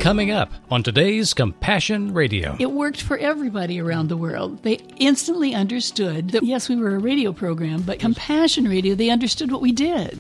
coming up on today's Compassion Radio. It worked for everybody around the world. They instantly understood that, yes, we were a radio program, but Compassion Radio, they understood what we did.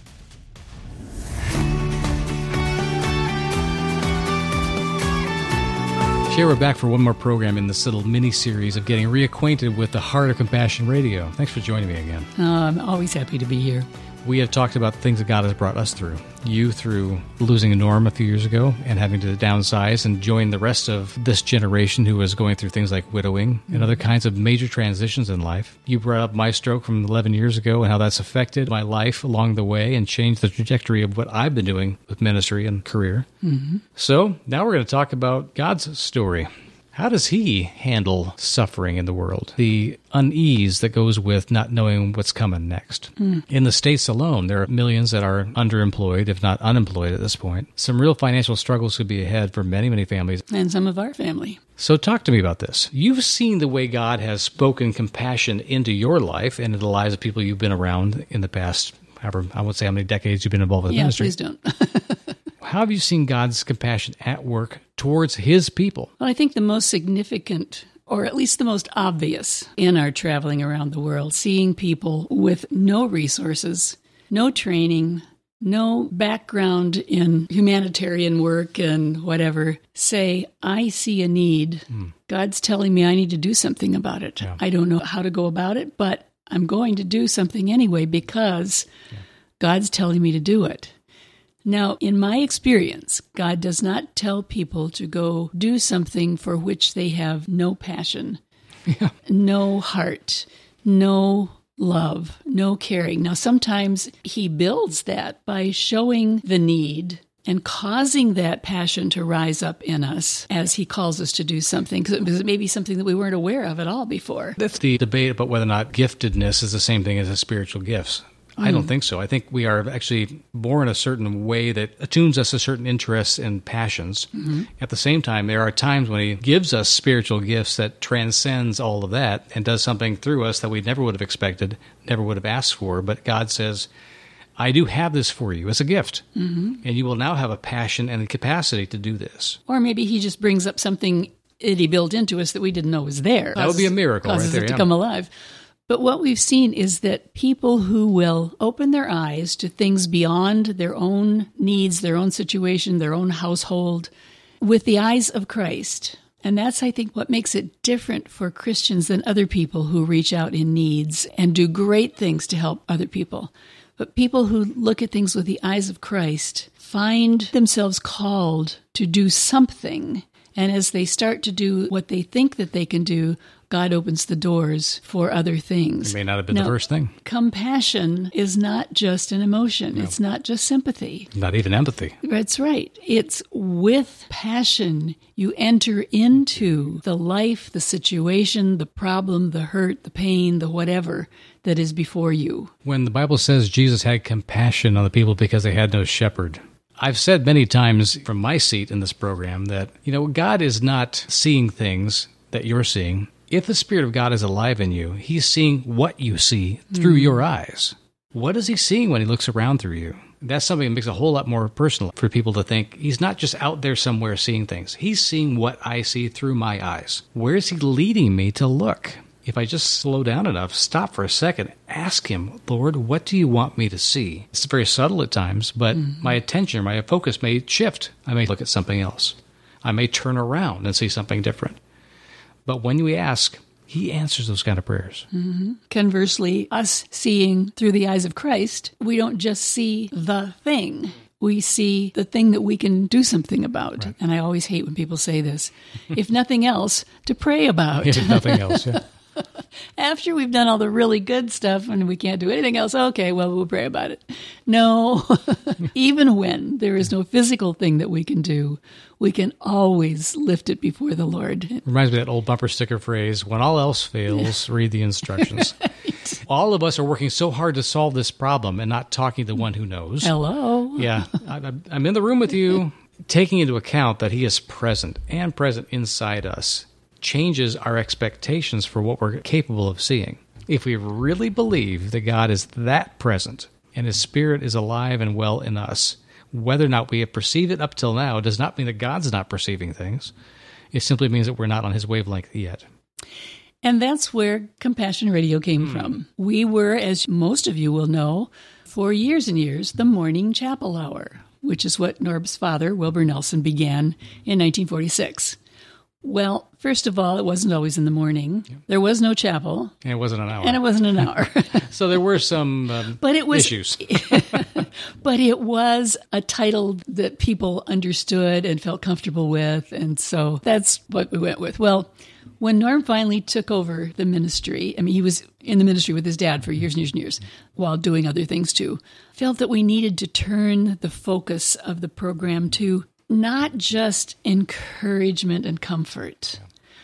Here we're back for one more program in this little mini-series of getting reacquainted with the heart of Compassion Radio. Thanks for joining me again. I'm always happy to be here. We have talked about the things that God has brought us through. You through losing a Norm a few years ago and having to downsize and join the rest of this generation who was going through things like widowing and other kinds of major transitions in life. You brought up my stroke from 11 years ago and how that's affected my life along the way and changed the trajectory of what I've been doing with ministry and career. Mm-hmm. So now we're going to talk about God's story. How does He handle suffering in the world? The unease that goes with not knowing what's coming next. In the States alone, there are millions that are underemployed, if not unemployed at this point. Some real financial struggles could be ahead for many, many families. And some of our family. So talk to me about this. You've seen the way God has spoken compassion into your life and into the lives of people you've been around in the past, however, I won't say how many decades you've been involved with ministry. Yeah, please don't. How have you seen God's compassion at work towards His people? Well, I think the most significant, or at least the most obvious in our traveling around the world, seeing people with no resources, no training, no background in humanitarian work and whatever, say, I see a need. God's telling me I need to do something about it. Yeah. I don't know how to go about it, but I'm going to do something anyway because God's telling me to do it. Now, in my experience, God does not tell people to go do something for which they have no passion, no heart, no love, no caring. Now, sometimes He builds that by showing the need and causing that passion to rise up in us as He calls us to do something, because it may be something that we weren't aware of at all before. That's the debate about whether or not giftedness is the same thing as spiritual gifts. I don't think so. I think we are actually born a certain way that attunes us to certain interests and passions. Mm-hmm. At the same time, there are times when He gives us spiritual gifts that transcends all of that and does something through us that we never would have expected, never would have asked for. But God says, I do have this for you as a gift, and you will now have a passion and the capacity to do this. Or maybe He just brings up something that He built into us that we didn't know was there. That would be a miracle right there. It to come alive. But what we've seen is that people who will open their eyes to things beyond their own needs, their own situation, their own household, with the eyes of Christ. And that's, I think, what makes it different for Christians than other people who reach out in needs and do great things to help other people. But people who look at things with the eyes of Christ find themselves called to do something. And as they start to do what they think that they can do, God opens the doors for other things. It may not have been the first thing. Compassion is not just an emotion. No. It's not just sympathy. Not even empathy. That's right. It's with passion you enter into the life, the situation, the problem, the hurt, the pain, the whatever that is before you. When the Bible says Jesus had compassion on the people because they had no shepherd, I've said many times from my seat in this program that, God is not seeing things that you're seeing. If the Spirit of God is alive in you, He's seeing what you see through your eyes. What is He seeing when He looks around through you? That's something that makes it a whole lot more personal for people to think He's not just out there somewhere seeing things. He's seeing what I see through my eyes. Where is He leading me to look? If I just slow down enough, stop for a second, ask Him, Lord, what do you want me to see? It's very subtle at times, but my attention, my focus may shift. I may look at something else. I may turn around and see something different. But when we ask, He answers those kind of prayers. Mm-hmm. Conversely, us seeing through the eyes of Christ, we don't just see the thing. We see the thing that we can do something about. Right. And I always hate when people say this. If nothing else, to pray about. If nothing else, yeah. After we've done all the really good stuff and we can't do anything else, okay, well, we'll pray about it. No, even when there is no physical thing that we can do, we can always lift it before the Lord. Reminds me of that old bumper sticker phrase, when all else fails, read the instructions. Right. All of us are working so hard to solve this problem and not talking to the one who knows. Hello. Yeah, I'm in the room with you, taking into account that He is present and present inside us. Changes our expectations for what we're capable of seeing. If we really believe that God is that present and His Spirit is alive and well in us, Whether or not we have perceived it up till now does not mean that God's not perceiving things. It simply means that we're not on his wavelength yet. And that's where Compassion Radio came from. We were, as most of you will know, for years and years, the morning chapel hour, which is what Norb's father, Wilbur Nelson, began in 1946. Well, first of all, it wasn't always in the morning. Yep. There was no chapel. And it wasn't an hour. And it wasn't an hour. So there were some issues. But it was a title that people understood and felt comfortable with, and so that's what we went with. Well, when Norm finally took over the ministry, I mean, he was in the ministry with his dad for years and years and years, while doing other things too, felt that we needed to turn the focus of the program to not just encouragement and comfort,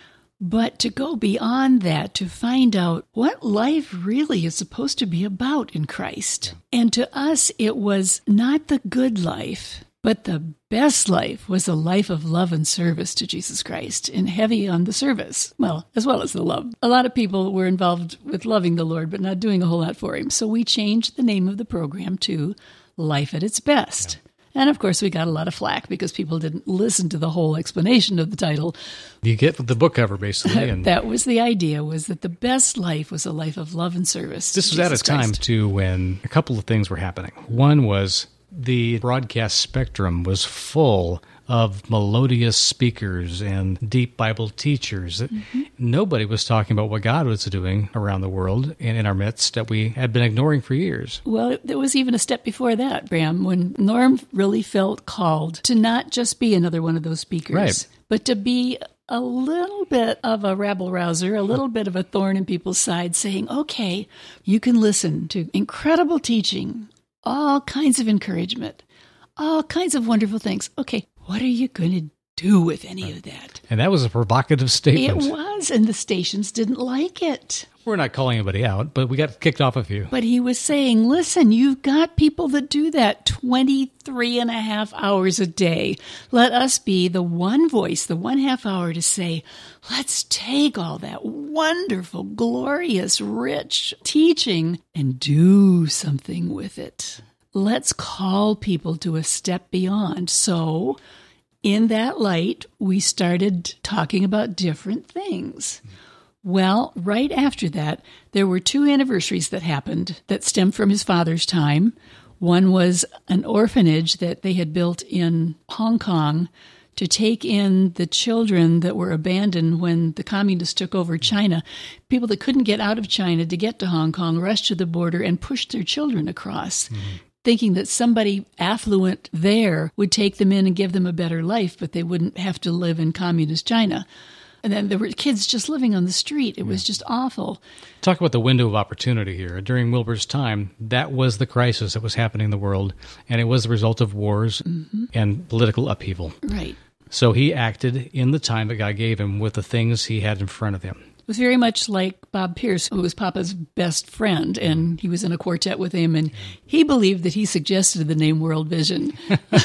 but to go beyond that, to find out what life really is supposed to be about in Christ. And to us, it was not the good life, but the best life was a life of love and service to Jesus Christ, and heavy on the service, well, as well as the love. A lot of people were involved with loving the Lord, but not doing a whole lot for him. So we changed the name of the program to Life at Its Best. Yeah. And of course, we got a lot of flack because people didn't listen to the whole explanation of the title. You get the book cover, basically. And that was the idea, was that the best life was a life of love and service. This was at a time, too, when a couple of things were happening. One was the broadcast spectrum was full of melodious speakers and deep Bible teachers. Mm-hmm. Nobody was talking about what God was doing around the world and in our midst that we had been ignoring for years. Well, there was even a step before that, Bram, when Norm really felt called to not just be another one of those speakers, right, but to be a little bit of a rabble-rouser, a little bit of a thorn in people's side, saying, okay, you can listen to incredible teaching, all kinds of encouragement, all kinds of wonderful things. Okay, what are you going to do with any of that? And that was a provocative statement. It was, and the stations didn't like it. We're not calling anybody out, but we got kicked off a few. But he was saying, listen, you've got people that do that 23 and a half hours a day. Let us be the one voice, the 1/2 hour to say, let's take all that wonderful, glorious, rich teaching and do something with it. Let's call people to a step beyond. So in that light, we started talking about different things. Well, right after that, there were 2 anniversaries that happened that stemmed from his father's time. One was an orphanage that they had built in Hong Kong to take in the children that were abandoned when the communists took over China. People that couldn't get out of China to get to Hong Kong rushed to the border and pushed their children across. Mm-hmm. Thinking that somebody affluent there would take them in and give them a better life, but they wouldn't have to live in communist China. And then there were kids just living on the street. It was just awful. Talk about the window of opportunity here. During Wilbur's time, that was the crisis that was happening in the world, and it was the result of wars and political upheaval. Right. So he acted in the time that God gave him with the things he had in front of him. It was very much like Bob Pierce, who was Papa's best friend, and he was in a quartet with him, and he believed that he suggested the name World Vision.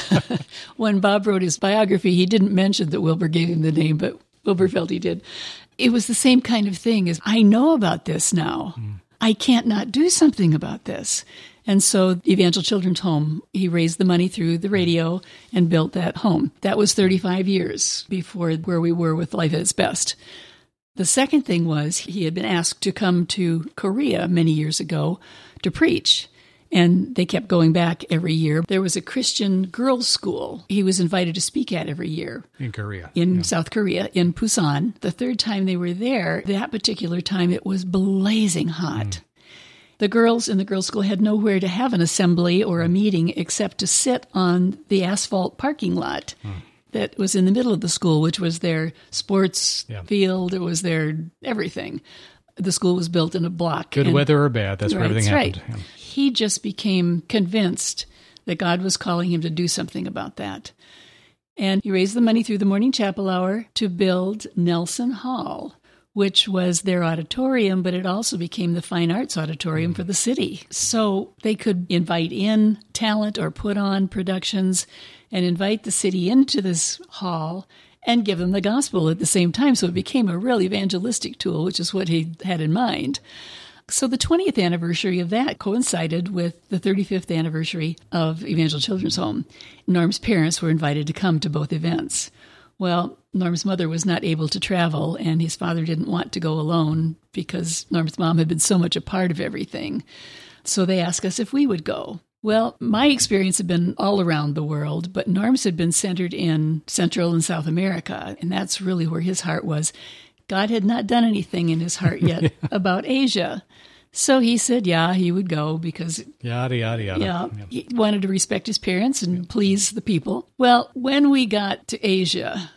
When Bob wrote his biography, he didn't mention that Wilbur gave him the name, but Wilbur felt he did. It was the same kind of thing as, I know about this now. I can't not do something about this. And so the Evangel Children's Home, he raised the money through the radio and built that home. That was 35 years before where we were with Life at Its Best. The second thing was he had been asked to come to Korea many years ago to preach, and they kept going back every year. There was a Christian girls' school he was invited to speak at every year. In Korea. In South Korea, in Busan. The third time they were there, that particular time, it was blazing hot. The girls in the girls' school had nowhere to have an assembly or a meeting except to sit on the asphalt parking lot. That was in the middle of the school, which was their sports field. It was their everything. The school was built in a block. Good weather or bad, that's where everything happened. Right. Yeah. He just became convinced that God was calling him to do something about that. And he raised the money through the morning chapel hour to build Nelson Hall, which was their auditorium, but it also became the fine arts auditorium for the city. So they could invite in talent or put on productions and invite the city into this hall and give them the gospel at the same time. So it became a real evangelistic tool, which is what he had in mind. So the 20th anniversary of that coincided with the 35th anniversary of Evangel Children's Home. Norm's parents were invited to come to both events. Well, Norm's mother was not able to travel, and his father didn't want to go alone because Norm's mom had been so much a part of everything. So they asked us if we would go. Well, my experience had been all around the world, but Norm's had been centered in Central and South America, and that's really where his heart was. God had not done anything in his heart yet about Asia. So he said, yeah, he would go because yada, yada, yada. Yeah, he wanted to respect his parents and please the people. Well, when we got to Asia,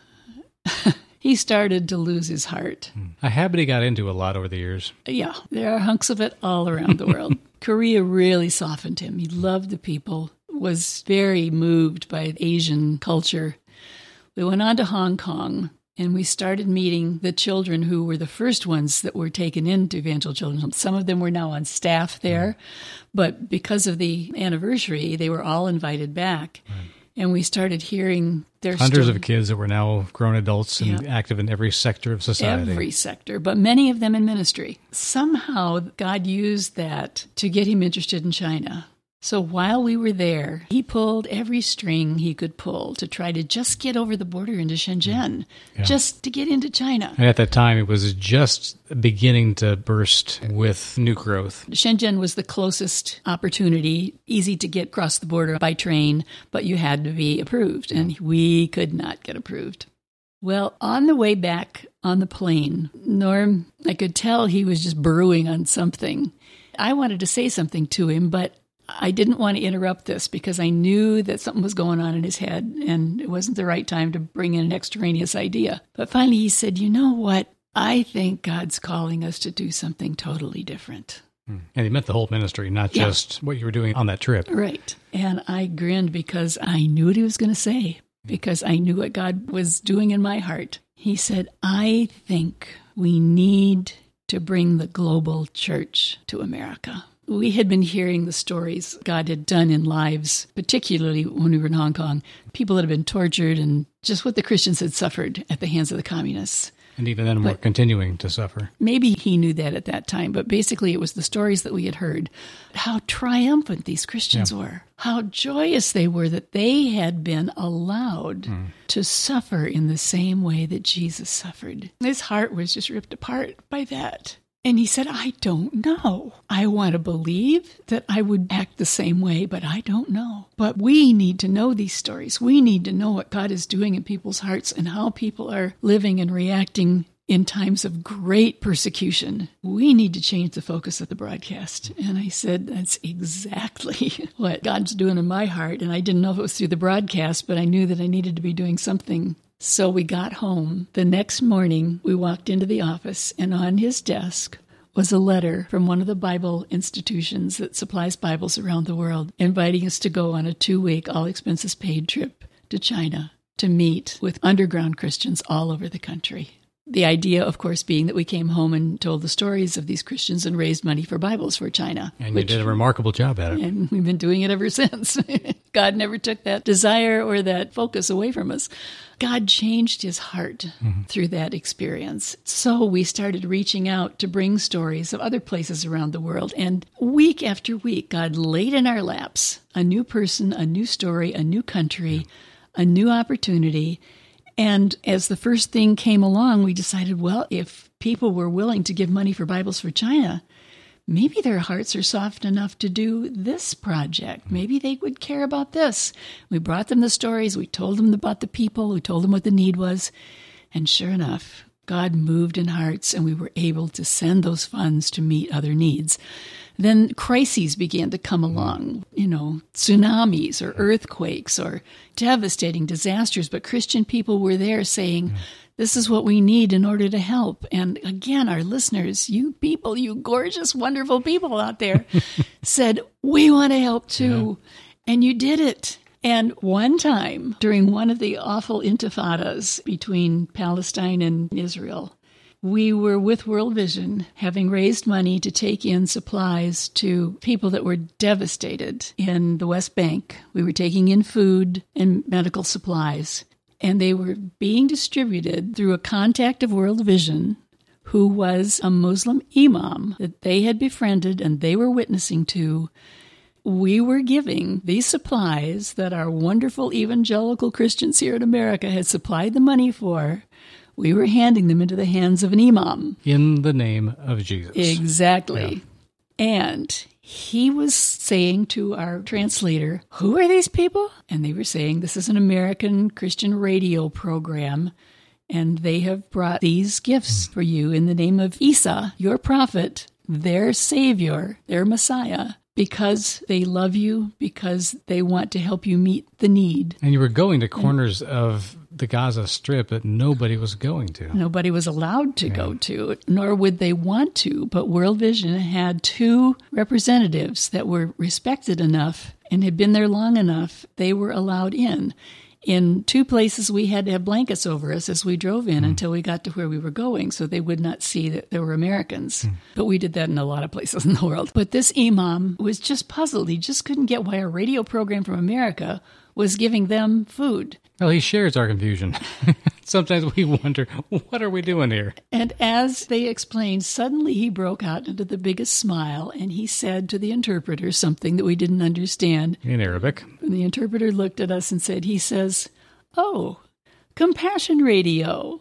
he started to lose his heart. A habit he got into a lot over the years. Yeah, there are hunks of it all around the world. Korea really softened him. He loved the people, was very moved by Asian culture. We went on to Hong Kong, and we started meeting the children who were the first ones that were taken into Evangel Children's Home. Some of them were now on staff there, but because of the anniversary, they were all invited back. Right. And we started hearing their hundreds of kids that were now grown adults and active in every sector of society. Every sector, but many of them in ministry. Somehow God used that to get him interested in China. So while we were there, he pulled every string he could pull to try to just get over the border into Shenzhen, just to get into China. And at that time, it was just beginning to burst with new growth. Shenzhen was the closest opportunity, easy to get across the border by train, but you had to be approved, and we could not get approved. Well, on the way back on the plane, Norm, I could tell he was just brewing on something. I wanted to say something to him, but I didn't want to interrupt this because I knew that something was going on in his head and it wasn't the right time to bring in an extraneous idea. But finally he said, you know what? I think God's calling us to do something totally different. And he meant the whole ministry, not just what you were doing on that trip. Right. And I grinned because I knew what he was going to say, because I knew what God was doing in my heart. He said, I think we need to bring the global church to America. We had been hearing the stories God had done in lives, particularly when we were in Hong Kong, people that had been tortured and just what the Christians had suffered at the hands of the communists. And even then, we're continuing to suffer. Maybe he knew that at that time, but basically it was the stories that we had heard. How triumphant these Christians were. How joyous they were that they had been allowed to suffer in the same way that Jesus suffered. His heart was just ripped apart by that. And he said, I don't know. I want to believe that I would act the same way, but I don't know. But we need to know these stories. We need to know what God is doing in people's hearts and how people are living and reacting in times of great persecution. We need to change the focus of the broadcast. And I said, that's exactly what God's doing in my heart. And I didn't know if it was through the broadcast, but I knew that I needed to be doing something. So we got home. The next morning, we walked into the office, and on his desk was a letter from one of the Bible institutions that supplies Bibles around the world, inviting us to go on a 2-week, all-expenses-paid trip to China to meet with underground Christians all over the country. The idea, of course, being that we came home and told the stories of these Christians and raised money for Bibles for China. And you did a remarkable job at it. And we've been doing it ever since. God never took that desire or that focus away from us. God changed his heart through that experience. So we started reaching out to bring stories of other places around the world. And week after week, God laid in our laps a new person, a new story, a new country, a new opportunity. And as the first thing came along, we decided, well, if people were willing to give money for Bibles for China, maybe their hearts are soft enough to do this project. Maybe they would care about this. We brought them the stories. We told them about the people. We told them what the need was. And sure enough, God moved in hearts, and we were able to send those funds to meet other needs. Then crises began to come along, tsunamis or earthquakes or devastating disasters. But Christian people were there saying, this is what we need in order to help. And again, our listeners, you people, you gorgeous, wonderful people out there, said, we want to help too. Yeah. And you did it. And one time, during one of the awful intifadas between Palestine and Israel, we were with World Vision, having raised money to take in supplies to people that were devastated in the West Bank. We were taking in food and medical supplies, and they were being distributed through a contact of World Vision who was a Muslim imam that they had befriended and they were witnessing to. We were giving these supplies that our wonderful evangelical Christians here in America had supplied the money for. We were handing them into the hands of an imam. In the name of Jesus. Exactly. Yeah. And he was saying to our translator, who are these people? And they were saying, this is an American Christian radio program, and they have brought these gifts for you in the name of Isa, your prophet, their Savior, their Messiah, because they love you, because they want to help you meet the need. And you were going to corners of the Gaza Strip that nobody was going to. Nobody was allowed to go to, nor would they want to. But World Vision had 2 representatives that were respected enough and had been there long enough. They were allowed in. In 2 places, we had to have blankets over us as we drove in until we got to where we were going, so they would not see that there were Americans. But we did that in a lot of places in the world. But this imam was just puzzled. He just couldn't get why a radio program from America was giving them food. Well, he shares our confusion. Sometimes we wonder, what are we doing here? And as they explained, suddenly he broke out into the biggest smile, and he said to the interpreter something that we didn't understand. In Arabic. And the interpreter looked at us and said, he says, oh, Compassion Radio.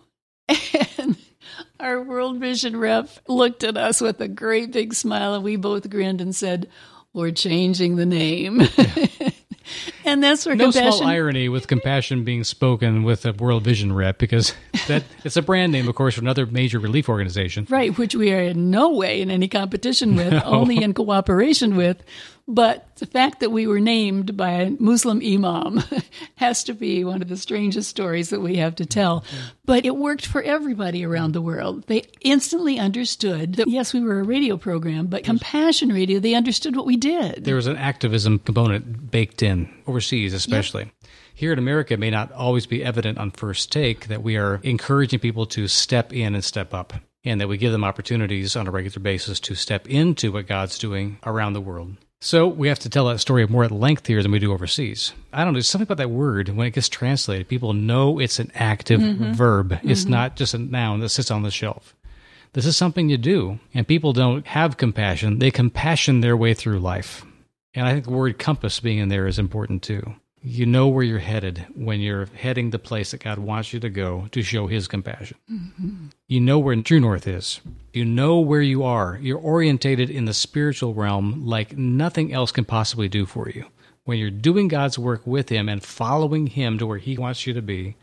And our World Vision rep looked at us with a great big smile, and we both grinned and said, we're changing the name. Yeah. And that's where no small irony with Compassion being spoken with a World Vision rep, because that it's a brand name, of course, for another major relief organization. Right, which we are in no way in any competition with, only in cooperation with. But the fact that we were named by a Muslim imam has to be one of the strangest stories that we have to tell. But it worked for everybody around the world. They instantly understood that, yes, we were a radio program, but Compassion Radio, they understood what we did. There was an activism component baked in, overseas especially. Yep. Here in America, it may not always be evident on first take that we are encouraging people to step in and step up, and that we give them opportunities on a regular basis to step into what God's doing around the world. So we have to tell that story more at length here than we do overseas. I don't know, there's something about that word, when it gets translated, people know it's an active verb. It's not just a noun that sits on the shelf. This is something you do, and people don't have compassion. They compassion their way through life. And I think the word compass being in there is important too. You know where you're headed when you're heading the place that God wants you to go to show His compassion. You know where true north is. You know where you are. You're orientated in the spiritual realm like nothing else can possibly do for you. When you're doing God's work with Him and following Him to where He wants you to be,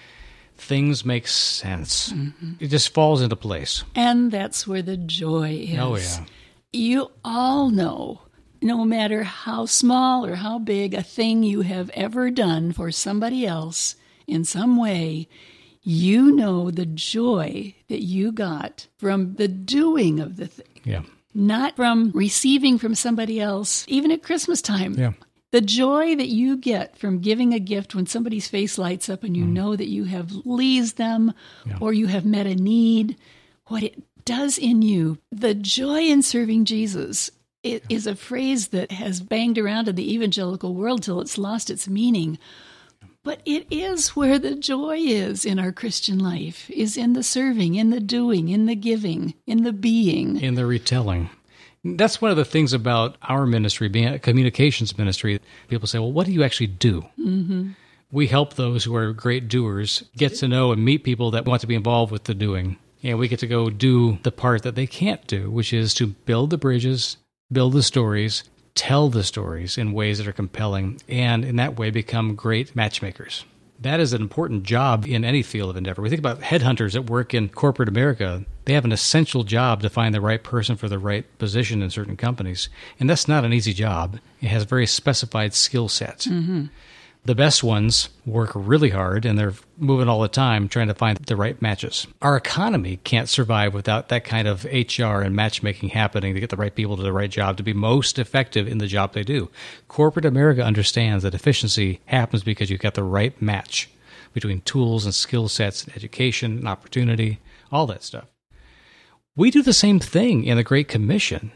things make sense. It just falls into place. And that's where the joy is. Oh, yeah. You all know, no matter how small or how big a thing you have ever done for somebody else in some way, you know the joy that you got from the doing of the thing. Yeah. Not from receiving from somebody else, even at Christmas time. Yeah. The joy that you get from giving a gift when somebody's face lights up and you know that you have pleased them or you have met a need, what it does in you, the joy in serving Jesus. It is a phrase that has banged around in the evangelical world till it's lost its meaning. But it is where the joy is in our Christian life, is in the serving, in the doing, in the giving, in the being. In the retelling. That's one of the things about our ministry, being a communications ministry. People say, well, what do you actually do? We help those who are great doers get to know and meet people that want to be involved with the doing. And we get to go do the part that they can't do, which is to build the bridges, build the stories, tell the stories in ways that are compelling, and in that way become great matchmakers. That is an important job in any field of endeavor. We think about headhunters that work in corporate America. They have an essential job to find the right person for the right position in certain companies. And that's not an easy job. It has very specified skill sets. The best ones work really hard, and they're moving all the time trying to find the right matches. Our economy can't survive without that kind of HR and matchmaking happening to get the right people to the right job to be most effective in the job they do. Corporate America understands that efficiency happens because you've got the right match between tools and skill sets and education and opportunity, all that stuff. We do the same thing in the Great Commission.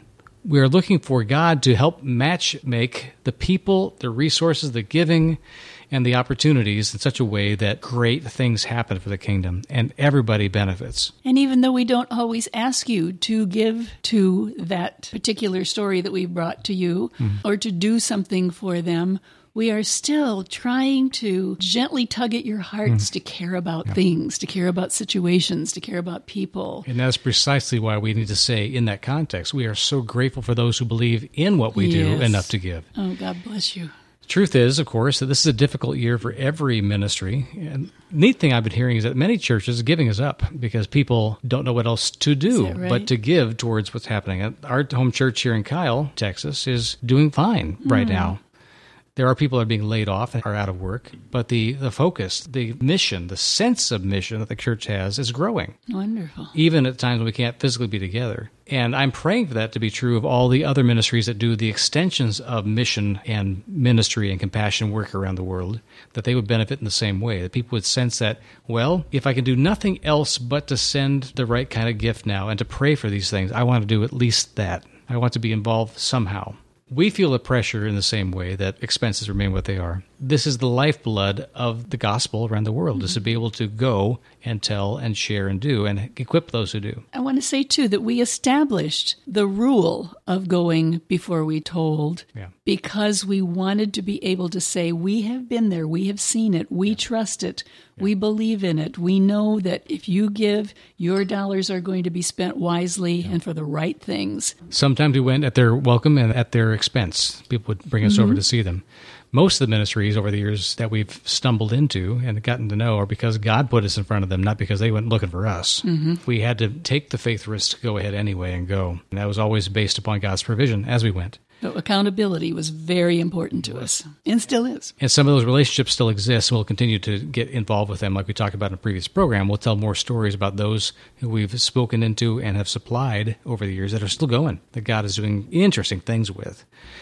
We are looking for God to help make the people, the resources, the giving, and the opportunities in such a way that great things happen for the kingdom and everybody benefits. And even though we don't always ask you to give to that particular story that we brought to you or to do something for them, we are still trying to gently tug at your hearts to care about things, to care about situations, to care about people. And that's precisely why we need to say in that context, we are so grateful for those who believe in what we do enough to give. Oh, God bless you. The truth is, of course, that this is a difficult year for every ministry. And the neat thing I've been hearing is that many churches giving is up because people don't know what else to do but to give towards what's happening. Our home church here in Kyle, Texas, is doing fine right now. There are people that are being laid off and are out of work, but the focus, the mission, the sense of mission that the church has is growing. Wonderful. Even at times when we can't physically be together. And I'm praying for that to be true of all the other ministries that do the extensions of mission and ministry and compassion work around the world, that they would benefit in the same way, that people would sense that, well, if I can do nothing else but to send the right kind of gift now and to pray for these things, I want to do at least that. I want to be involved somehow. We feel the pressure in the same way that expenses remain what they are. This is the lifeblood of the gospel around the world, is to be able to go and tell and share and do and equip those who do. I want to say, too, that we established the rule of going before we told because we wanted to be able to say, we have been there, we have seen it, we trust it, we believe in it. We know that if you give, your dollars are going to be spent wisely and for the right things. Sometimes we went at their welcome and at their expense. People would bring us over to see them. Most of the ministries over the years that we've stumbled into and gotten to know are because God put us in front of them, not because they went looking for us. We had to take the faith risk to go ahead anyway and go. And that was always based upon God's provision as we went. So accountability was very important to us, and still is. And some of those relationships still exist, and we'll continue to get involved with them like we talked about in a previous program. We'll tell more stories about those who we've spoken into and have supplied over the years that are still going, that God is doing interesting things with.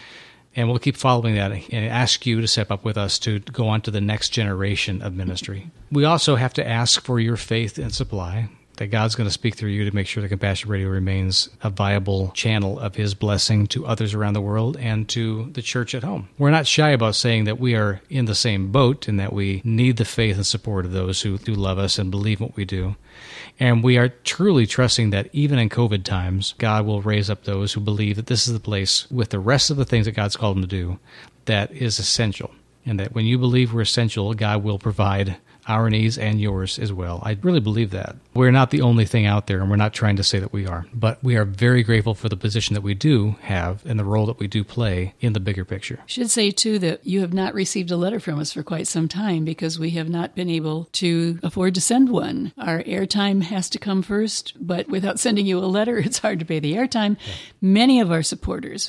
And we'll keep following that and ask you to step up with us to go on to the next generation of ministry. We also have to ask for your faith and supply, that God's going to speak through you to make sure that Compassion Radio remains a viable channel of His blessing to others around the world and to the church at home. We're not shy about saying that we are in the same boat and that we need the faith and support of those who do love us and believe what we do. And we are truly trusting that even in COVID times, God will raise up those who believe that this is the place with the rest of the things that God's called them to do that is essential. And that when you believe we're essential, God will provide our needs and yours as well. I really believe that. We're not the only thing out there, and we're not trying to say that we are. But we are very grateful for the position that we do have and the role that we do play in the bigger picture. I should say, too, that you have not received a letter from us for quite some time because we have not been able to afford to send one. Our airtime has to come first, but without sending you a letter, it's hard to pay the airtime. Yeah. Many of our supporters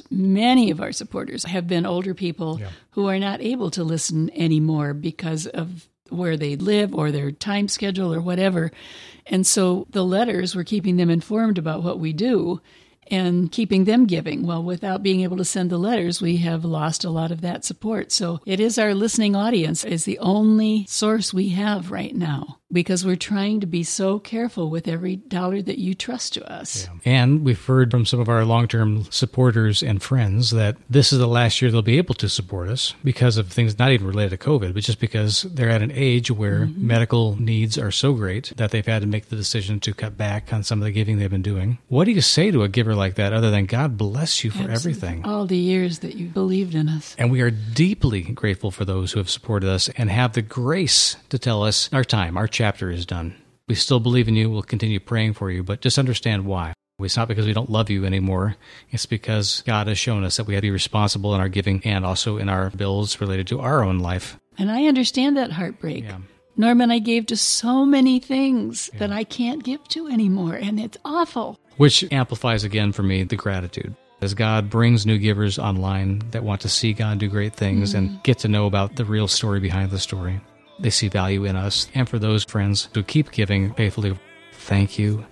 have been older people who are not able to listen anymore because of where they live or their time schedule or whatever. And so the letters, we're keeping them informed about what we do and keeping them giving. Well, without being able to send the letters, we have lost a lot of that support. So it is our listening audience is the only source we have right now because we're trying to be so careful with every dollar that you trust to us. Yeah. And we've heard from some of our long-term supporters and friends that this is the last year they'll be able to support us because of things not even related to COVID, but just because they're at an age where medical needs are so great that they've had to make the decision to cut back on some of the giving they've been doing. What do you say to a giver like that other than God bless you for everything? All the years that you believed in us. And we are deeply grateful for those who have supported us and have the grace to tell us our time, our chapter is done. We still believe in you. We'll continue praying for you, but just understand why. It's not because we don't love you anymore. It's because God has shown us that we have to be responsible in our giving and also in our bills related to our own life. And I understand that heartbreak. Yeah. Norman, I gave to so many things that I can't give to anymore, and it's awful. Which amplifies again for me the gratitude. As God brings new givers online that want to see God do great things and get to know about the real story behind the story, they see value in us. And for those friends who keep giving faithfully, thank you,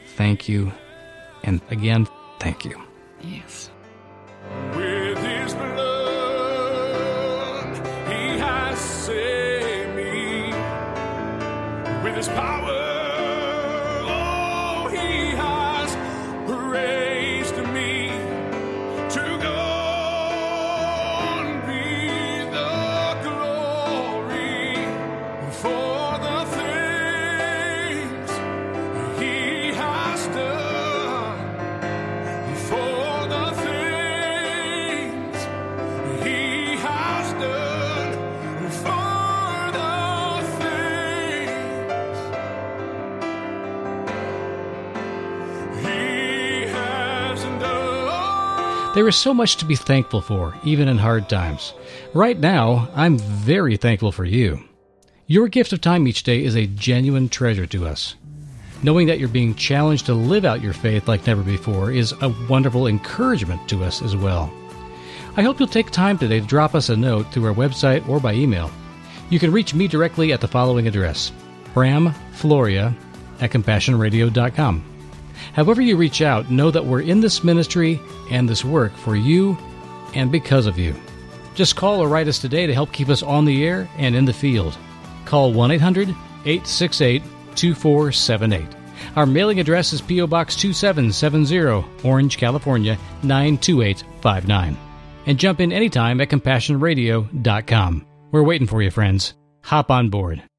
and again, thank you. Yes. With His blood, He has saved me. With His power, oh, He has raised me. There is so much to be thankful for, even in hard times. Right now, I'm very thankful for you. Your gift of time each day is a genuine treasure to us. Knowing that you're being challenged to live out your faith like never before is a wonderful encouragement to us as well. I hope you'll take time today to drop us a note through our website or by email. You can reach me directly at the following address, bramfloria@compassionradio.com. However you reach out, know that we're in this ministry and this work for you and because of you. Just call or write us today to help keep us on the air and in the field. Call 1-800-868-2478. Our mailing address is P.O. Box 2770, Orange, California, 92859. And jump in anytime at CompassionRadio.com. We're waiting for you, friends. Hop on board.